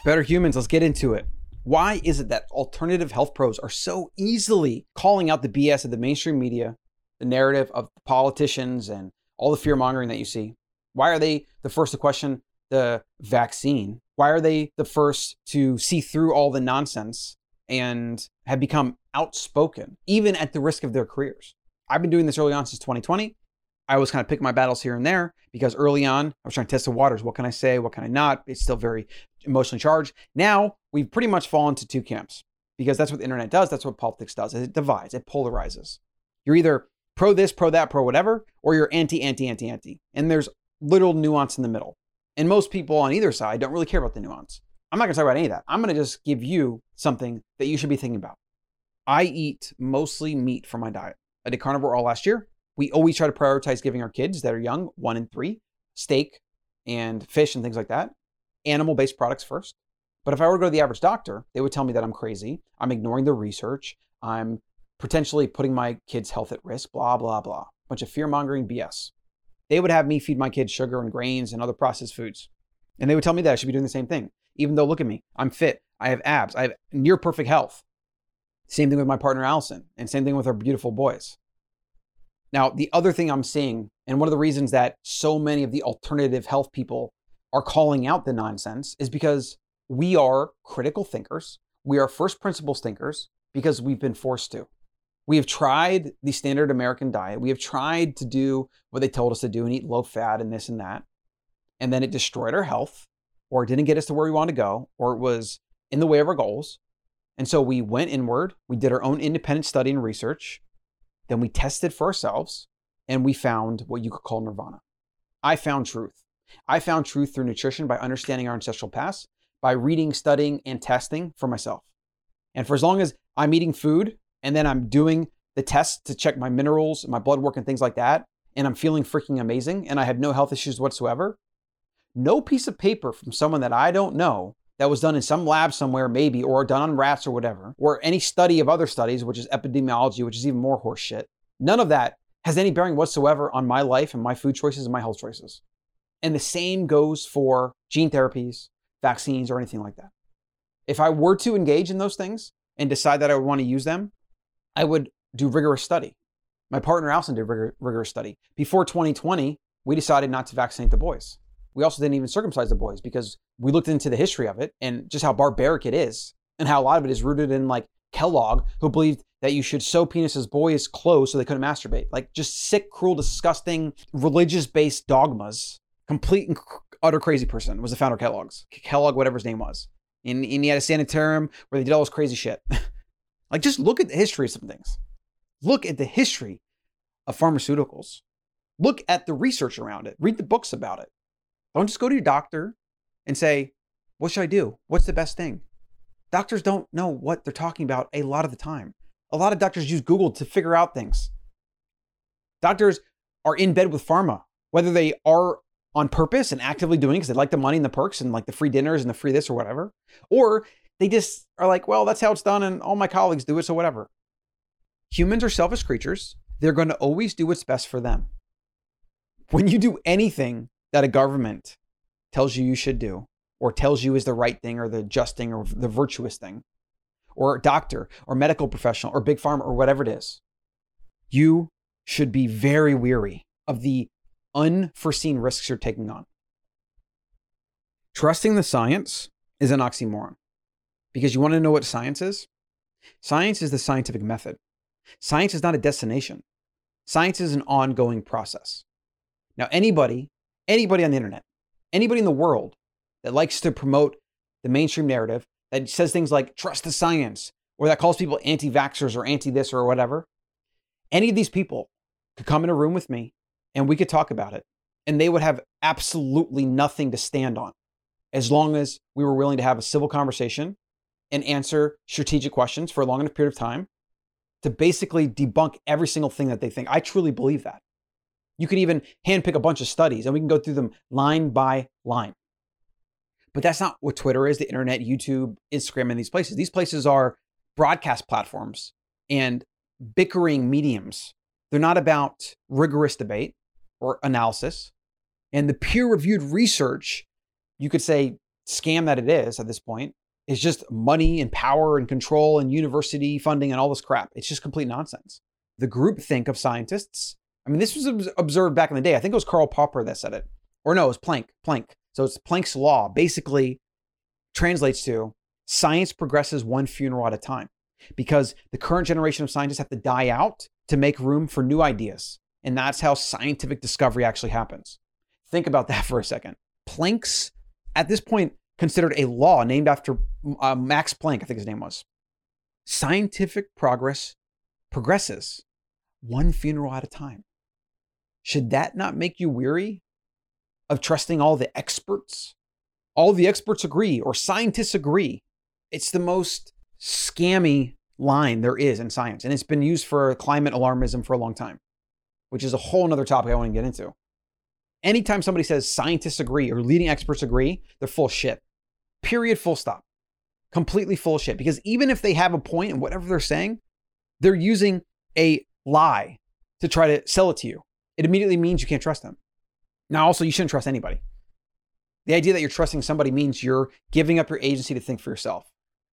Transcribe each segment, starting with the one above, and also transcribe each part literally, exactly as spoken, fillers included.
Better Humans, let's get into it. Why is it that alternative health pros are so easily calling out the B S of the mainstream media, the narrative of politicians, and all the fear mongering that you see? Why are they the first to question the vaccine? Why are they the first to see through all the nonsense and have become outspoken, even at the risk of their careers? I've been doing this early on since twenty twenty. I was kind of picking my battles here and there because early on, I was trying to test the waters. What can I say? What can I not? It's still very emotionally charged. Now, we've pretty much fallen to two camps because that's what the internet does. That's what politics does. It divides. It polarizes. You're either pro this, pro that, pro whatever, or you're anti, anti, anti, anti. And there's little nuance in the middle. And most people on either side don't really care about the nuance. I'm not going to talk about any of that. I'm going to just give you something that you should be thinking about. I eat mostly meat for my diet. I did carnivore all last year. We always try to prioritize giving our kids that are young, one and three, steak and fish and things like that, animal-based products first. But if I were to go to the average doctor, they would tell me that I'm crazy. I'm ignoring the research. I'm potentially putting my kids' health at risk, blah, blah, blah. Bunch of fear-mongering B S. They would have me feed my kids sugar and grains and other processed foods. And they would tell me that I should be doing the same thing. Even though, look at me, I'm fit. I have abs. I have near perfect health. Same thing with my partner, Allison, and same thing with our beautiful boys. Now, the other thing I'm seeing, and one of the reasons that so many of the alternative health people are calling out the nonsense is because we are critical thinkers. We are first principles thinkers because we've been forced to. We have tried the standard American diet. We have tried to do what they told us to do and eat low fat and this and that. And then it destroyed our health, or it didn't get us to where we wanted to go, or it was in the way of our goals. And so we went inward. We did our own independent study and research. Then we tested for ourselves and we found what you could call nirvana. I found truth. I found truth through nutrition by understanding our ancestral past, by reading, studying, and testing for myself. And for as long as I'm eating food and then I'm doing the tests to check my minerals, my blood work and things like that, and I'm feeling freaking amazing and I have no health issues whatsoever, no piece of paper from someone that I don't know that was done in some lab somewhere maybe, or done on rats or whatever, or any study of other studies, which is epidemiology, which is even more horse shit. None of that has any bearing whatsoever on my life and my food choices and my health choices. And the same goes for gene therapies, vaccines, or anything like that. If I were to engage in those things and decide that I would want to use them, I would do rigorous study. My partner Allison did rigor, rigorous study. Before twenty twenty, we decided not to vaccinate the boys. We also didn't even circumcise the boys because we looked into the history of it and just how barbaric it is and how a lot of it is rooted in like Kellogg, who believed that you should sew penises boys' clothes so they couldn't masturbate. Like just sick, cruel, disgusting, religious-based dogmas. Complete and utter crazy person was the founder of Kellogg's. Kellogg, whatever his name was. And, and he had a sanitarium where they did all this crazy shit. Like just look at the history of some things. Look at the history of pharmaceuticals. Look at the research around it. Read the books about it. Don't just go to your doctor and say, what should I do? What's the best thing? Doctors don't know what they're talking about a lot of the time. A lot of doctors use Google to figure out things. Doctors are in bed with pharma, whether they are on purpose and actively doing it because they like the money and the perks and like the free dinners and the free this or whatever, or they just are like, well, that's how it's done and all my colleagues do it, so whatever. Humans are selfish creatures. They're going to always do what's best for them. When you do anything that a government tells you you should do, or tells you is the right thing, or the just thing, or the virtuous thing, or a doctor, or medical professional, or big pharma, or whatever it is, you should be very weary of the unforeseen risks you're taking on. Trusting the science is an oxymoron. Because you want to know what science is? Science is the scientific method. Science is not a destination. Science is an ongoing process. Now, anybody Anybody on the internet, anybody in the world that likes to promote the mainstream narrative, that says things like trust the science, or that calls people anti-vaxxers or anti-this or whatever, any of these people could come in a room with me and we could talk about it. And they would have absolutely nothing to stand on as long as we were willing to have a civil conversation and answer strategic questions for a long enough period of time to basically debunk every single thing that they think. I truly believe that. You could even handpick a bunch of studies and we can go through them line by line. But that's not what Twitter is, the internet, YouTube, Instagram, and these places. These places are broadcast platforms and bickering mediums. They're not about rigorous debate or analysis. And the peer-reviewed research, you could say, scam that it is at this point is just money and power and control and university funding and all this crap. It's just complete nonsense. The groupthink of scientists. I mean, this was observed back in the day. I think it was Karl Popper that said it. Or no, it was Planck. Planck. So it's Planck's law. Basically translates to science progresses one funeral at a time, because the current generation of scientists have to die out to make room for new ideas. And that's how scientific discovery actually happens. Think about that for a second. Planck's, at this point, considered a law named after uh, Max Planck, I think his name was. Scientific progress progresses one funeral at a time. Should that not make you weary of trusting all the experts? All the experts agree, or scientists agree. It's the most scammy line there is in science. And it's been used for climate alarmism for a long time, which is a whole nother topic I want to get into. Anytime somebody says scientists agree or leading experts agree, they're full of shit. Period, full stop. Completely full of shit. Because even if they have a point in whatever they're saying, they're using a lie to try to sell it to you. It immediately means you can't trust them. Now, also, you shouldn't trust anybody. The idea that you're trusting somebody means you're giving up your agency to think for yourself.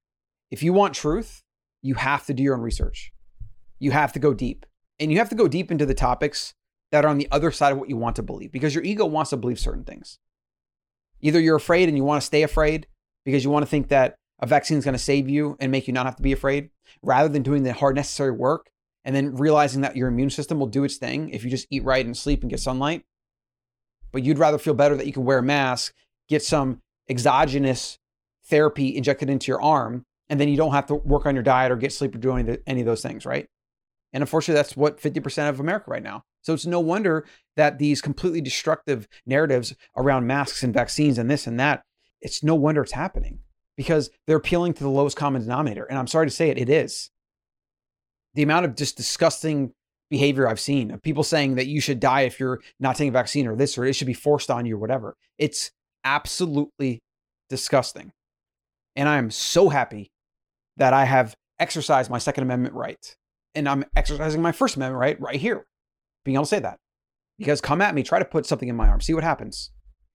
If you want truth, you have to do your own research. You have to go deep. And you have to go deep into the topics that are on the other side of what you want to believe, because your ego wants to believe certain things. Either you're afraid and you want to stay afraid because you want to think that a vaccine is going to save you and make you not have to be afraid, rather than doing the hard necessary work and then realizing that your immune system will do its thing if you just eat right and sleep and get sunlight. But you'd rather feel better that you can wear a mask, get some exogenous therapy injected into your arm, and then you don't have to work on your diet or get sleep or do any, any of those things, right? And unfortunately, that's what fifty percent of America right now. So it's no wonder that these completely destructive narratives around masks and vaccines and this and that, it's no wonder it's happening, because they're appealing to the lowest common denominator. And I'm sorry to say it, it is. The amount of just disgusting behavior I've seen of people saying that you should die if you're not taking a vaccine, or this, or it should be forced on you, or whatever. It's absolutely disgusting. And I'm so happy that I have exercised my Second Amendment right. And I'm exercising my First Amendment right right here, being able to say that. Because come at me, try to put something in my arm, see what happens.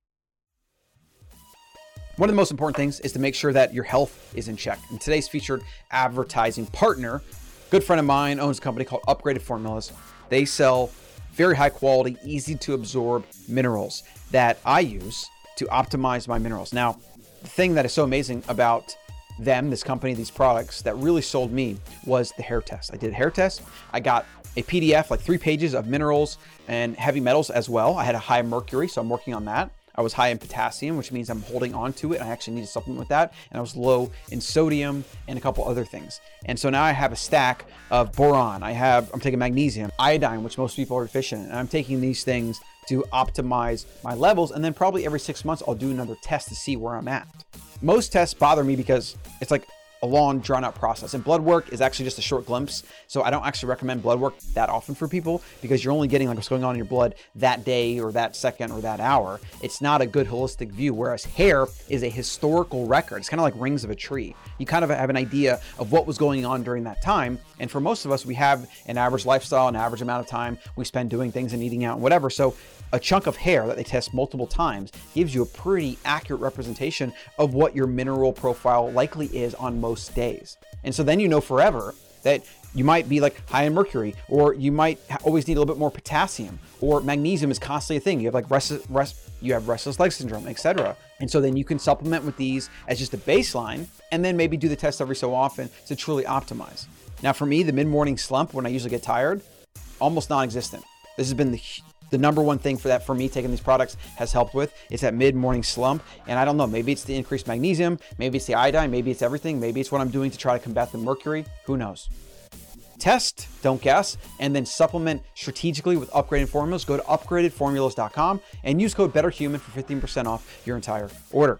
One of the most important things is to make sure that your health is in check. And today's featured advertising partner, good friend of mine, owns a company called Upgraded Formulas. They sell very high quality, easy to absorb minerals that I use to optimize my minerals. Now, the thing that is so amazing about them, this company, these products that really sold me was the hair test. I did a hair test. I got a P D F, like three pages of minerals and heavy metals as well. I had a high mercury, so I'm working on that. I was high in potassium, which means I'm holding on to it. I actually need to supplement with that. And I was low in sodium and a couple other things. And so now I have a stack of boron. I have, I'm taking magnesium, iodine, which most people are deficient in. And I'm taking these things to optimize my levels. And then probably every six months, I'll do another test to see where I'm at. Most tests bother me because it's like a long, drawn out process. And blood work is actually just a short glimpse. So I don't actually recommend blood work that often for people, because you're only getting like what's going on in your blood that day or that second or that hour. It's not a good holistic view. Whereas hair is a historical record. It's kind of like rings of a tree. You kind of have an idea of what was going on during that time. And for most of us, we have an average lifestyle, an average amount of time we spend doing things and eating out and whatever. So a chunk of hair that they test multiple times gives you a pretty accurate representation of what your mineral profile likely is on most days. And so then you know forever that you might be like high in mercury, or you might always need a little bit more potassium, or magnesium is constantly a thing. You have like rest, rest, you have restless leg syndrome, et cetera. And so then you can supplement with these as just a baseline, and then maybe do the test every so often to truly optimize. Now for me, the mid-morning slump when I usually get tired, almost non-existent. This has been the The number one thing for that, for me, taking these products has helped with, is that mid-morning slump. And I don't know, maybe it's the increased magnesium, maybe it's the iodine, maybe it's everything, maybe it's what I'm doing to try to combat the mercury, who knows. Test, don't guess, and then supplement strategically with Upgraded Formulas. Go to upgraded formulas dot com and use code BETTERHUMAN for fifteen percent off your entire order.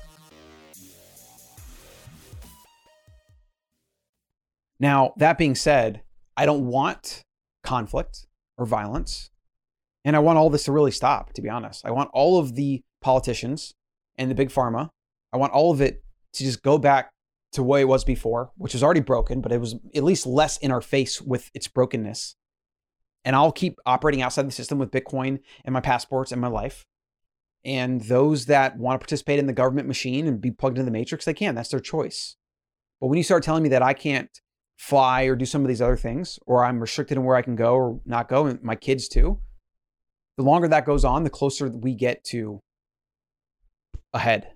Now, that being said, I don't want conflict or violence. And I want all this to really stop, to be honest. I want all of the politicians and the big pharma, I want all of it to just go back to the way it was before, which was already broken, but it was at least less in our face with its brokenness. And I'll keep operating outside the system with Bitcoin and my passports and my life. And those that want to participate in the government machine and be plugged into the matrix, they can. That's their choice. But when you start telling me that I can't fly or do some of these other things, or I'm restricted in where I can go or not go, and my kids too, the longer that goes on, the closer we get to ahead.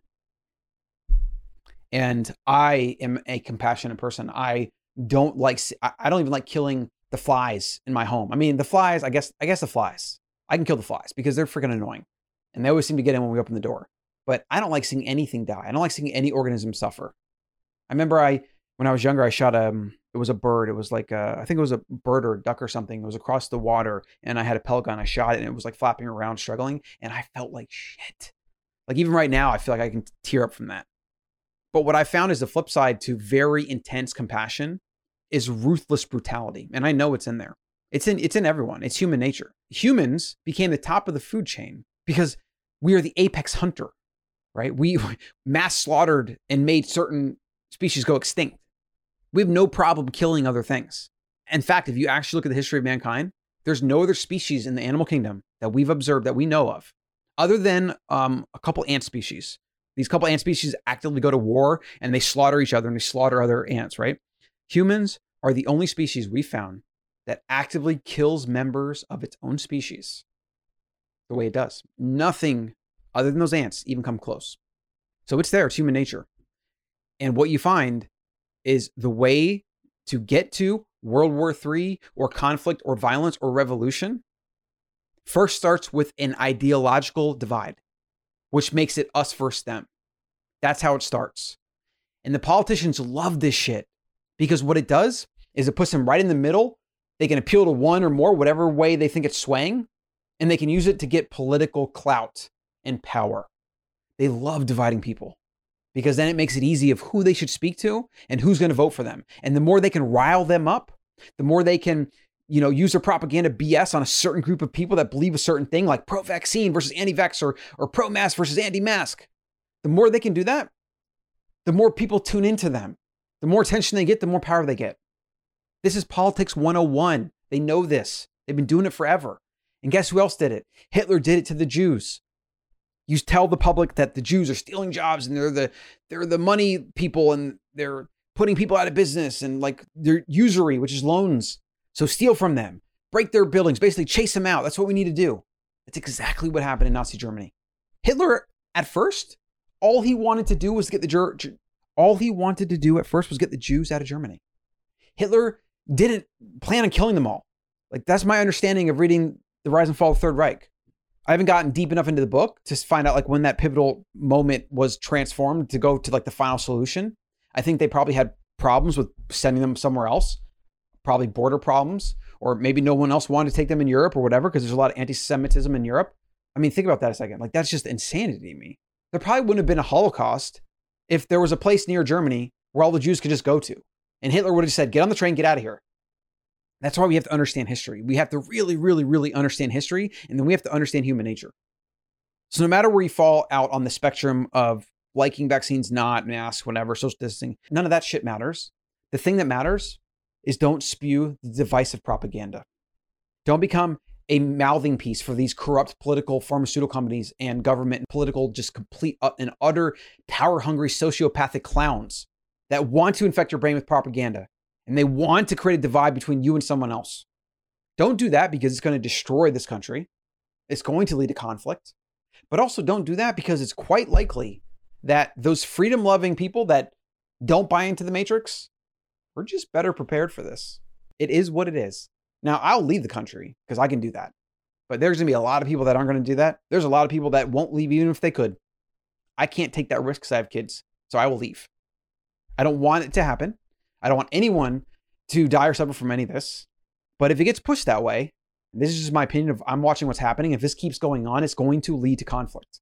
And I am a compassionate person. I don't like, I don't even like killing the flies in my home. I mean, the flies, I guess, I guess the flies, I can kill the flies because they're freaking annoying. And they always seem to get in when we open the door. But I don't like seeing anything die. I don't like seeing any organism suffer. I remember I, when I was younger, I shot a, it was a bird. It was like a, I think it was a bird or a duck or something. It was across the water and I had a pellet gun. I shot it and it was like flapping around, struggling. And I felt like shit. Like even right now, I feel like I can tear up from that. But what I found is the flip side to very intense compassion is ruthless brutality. And I know it's in there. It's in, it's in everyone. It's human nature. Humans became the top of the food chain because we are the apex hunter, right? We mass slaughtered and made certain species go extinct. We have no problem killing other things. In fact, if you actually look at the history of mankind, there's no other species in the animal kingdom that we've observed that we know of, other than um, a couple ant species. These couple ant species actively go to war and they slaughter each other and they slaughter other ants, right? Humans are the only species we found that actively kills members of its own species the way it does. Nothing other than those ants even come close. So it's there, it's human nature. And what you find is the way to get to World War Three or conflict or violence or revolution first starts with an ideological divide, which makes it us versus them. That's how it starts. And the politicians love this shit because what it does is it puts them right in the middle. They can appeal to one or more, whatever way they think it's swaying, and they can use it to get political clout and power. They love dividing people because then it makes it easy of who they should speak to and who's going to vote for them. And the more they can rile them up, the more they can, you know, use their propaganda B S on a certain group of people that believe a certain thing, like pro-vaccine versus anti-vax or, or pro-mask versus anti-mask. The more they can do that, the more people tune into them. The more attention they get, the more power they get. This is politics one oh one. They know this. They've been doing it forever. And guess who else did it? Hitler did it to the Jews. You tell the public that the Jews are stealing jobs and they're the they're the money people and they're putting people out of business and like they're usury, which is loans. So steal from them, break their buildings, basically chase them out. That's what we need to do. That's exactly what happened in Nazi Germany. Hitler, at first, all he wanted to do was get the Ger- all he wanted to do at first was get the Jews out of Germany. Hitler didn't plan on killing them all. Like that's my understanding of reading The Rise and Fall of the Third Reich. I haven't gotten deep enough into the book to find out like when that pivotal moment was transformed to go to like the final solution. I think they probably had problems with sending them somewhere else, probably border problems, or maybe no one else wanted to take them in Europe or whatever, because there's a lot of anti-Semitism in Europe. I mean, think about that a second. Like that's just insanity to me. There probably wouldn't have been a Holocaust if there was a place near Germany where all the Jews could just go to. And Hitler would have just said, get on the train, get out of here. That's why we have to understand history. We have to really, really, really understand history. And then we have to understand human nature. So no matter where you fall out on the spectrum of liking vaccines, not masks, whatever, social distancing, none of that shit matters. The thing that matters is don't spew the divisive propaganda. Don't become a mouthing piece for these corrupt political pharmaceutical companies and government and political, just complete and utter power-hungry sociopathic clowns that want to infect your brain with propaganda. And they want to create a divide between you and someone else. Don't do that because it's going to destroy this country. It's going to lead to conflict. But also don't do that because it's quite likely that those freedom-loving people that don't buy into the matrix, we're just better prepared for this. It is what it is. Now, I'll leave the country because I can do that. But there's going to be a lot of people that aren't going to do that. There's a lot of people that won't leave even if they could. I can't take that risk because I have kids. So I will leave. I don't want it to happen. I don't want anyone to die or suffer from any of this. But if it gets pushed that way, this is just my opinion of I'm watching what's happening. If this keeps going on, it's going to lead to conflict.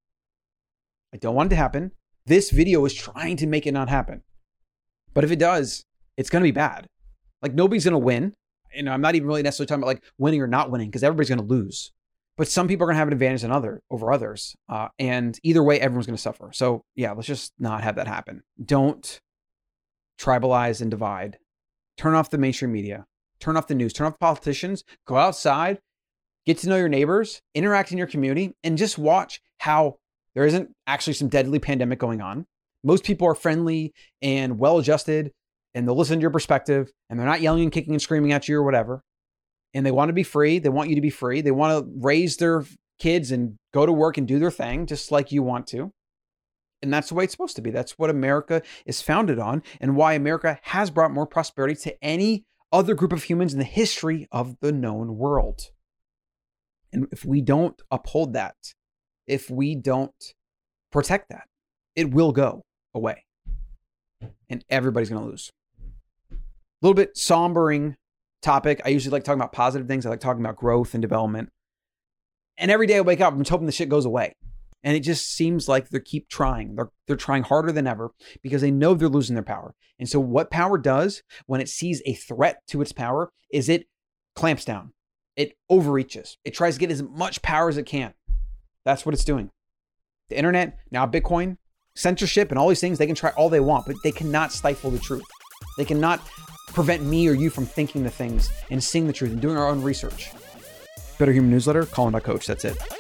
I don't want it to happen. This video is trying to make it not happen. But if it does, it's going to be bad. Like nobody's going to win. You know, I'm not even really necessarily talking about like winning or not winning because everybody's going to lose. But some people are going to have an advantage than other over others. Uh, and either way, everyone's going to suffer. So yeah, let's just not have that happen. Don't tribalize and divide. Turn off the mainstream media. Turn off the news. Turn off the politicians. Go outside. Get to know your neighbors. Interact in your community. And just watch how There isn't actually some deadly pandemic going on. Most people are friendly and well-adjusted, and they'll listen to your perspective, and they're not yelling and kicking and screaming at you or whatever. And they want to be free. They want you to be free. They want to raise their kids and go to work and do their thing just like you want to. And that's the way it's supposed to be. That's what America is founded on, and why America has brought more prosperity to any other group of humans in the history of the known world. And if we don't uphold that, if we don't protect that, it will go away. And everybody's going to lose. A little bit sombering topic. I usually like talking about positive things. I like talking about growth and development. And every day I wake up, I'm just hoping the shit goes away. And it just seems like they keep trying. They're, they're trying harder than ever because they know they're losing their power. And so what power does when it sees a threat to its power is it clamps down. It overreaches. It tries to get as much power as it can. That's what it's doing. The internet, now Bitcoin, censorship, and all these things, they can try all they want, but they cannot stifle the truth. They cannot prevent me or you from thinking the things and seeing the truth and doing our own research. Better Human Newsletter, Colin dot coach. That's it.